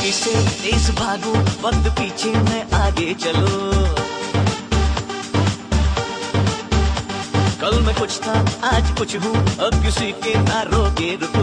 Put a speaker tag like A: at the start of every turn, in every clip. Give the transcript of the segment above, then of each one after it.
A: जिंदगी से तेज भागो, वक्त पीछे मैं आगे चलो। कल मैं कुछ था आज कुछ हूँ, अब किसी के ना रोके रुको।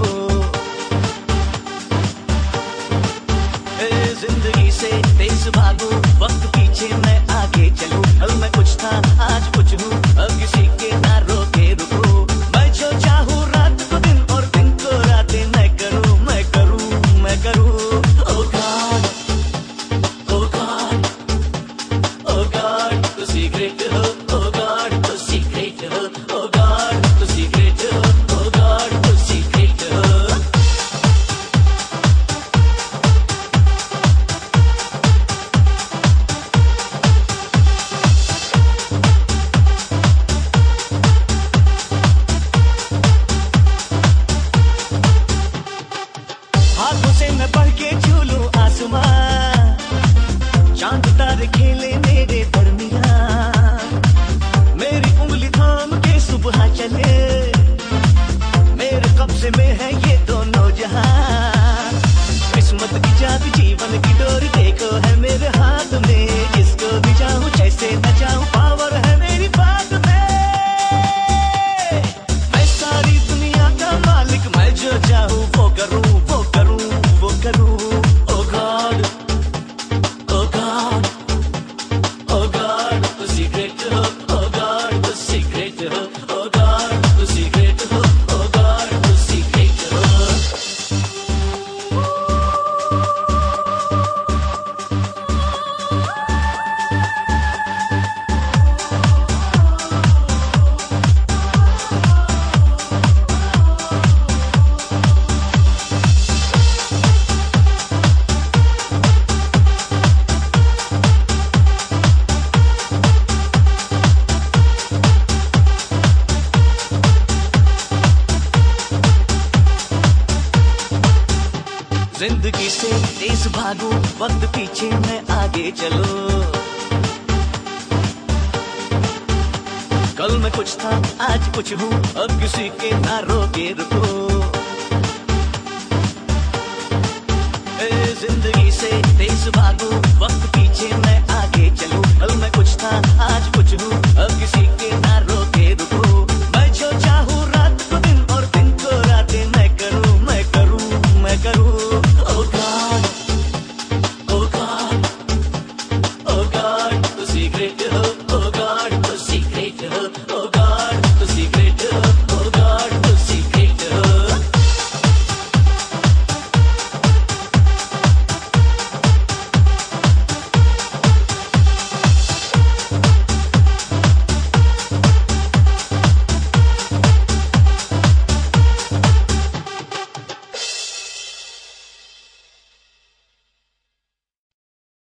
A: जिंदगी से तेज भागो, वक्त पीछे मैं आगे चलूं। कल मैं कुछ था आज कुछ हूँ, अब किसी के ना रोके रुको। मैं जो चाहूँ रात को दिन और दिन को रातें मैं करूँ, मैं करूँ, मैं करूँ। Oh God, oh God, oh God, तू सीक्रेट हो, oh God, तू सीक्रेट हो, oh God, तू सीक्रेट हो, oh God, तू सीक्रेट हो। हाथों से मैं बढ़ के झूलूं आसमां, चांद तारे खेले मेरे दरमियान। मेरी उंगली थाम के सुबह चले, मेरे कब्जे में है ये दोनों जहां। किस्मत की चाबी जीवन की डोरी देखो है मेरे हाथ में। जिसको भी चाहूं जैसे न चाहूं, पावर है मेरी बात में। मैं सारी दुनिया का मालिक, मैं जो चाहूं वो करूं, वो करूं, वो करूं। Oh God, oh God, oh God, तू सीक्रेट हो, oh God, तू सीक्रेट हो, oh God, तू सीक्रेट हो, oh God, तू सीक्रेट हो। जिंदगी से तेज भागो, वक्त पीछे मैं आगे चलो। कल मैं कुछ था आज कुछ हूँ, अब किसी के ना रोके रुको। जिंदगी से तेज भागो, वक्त पीछे मैं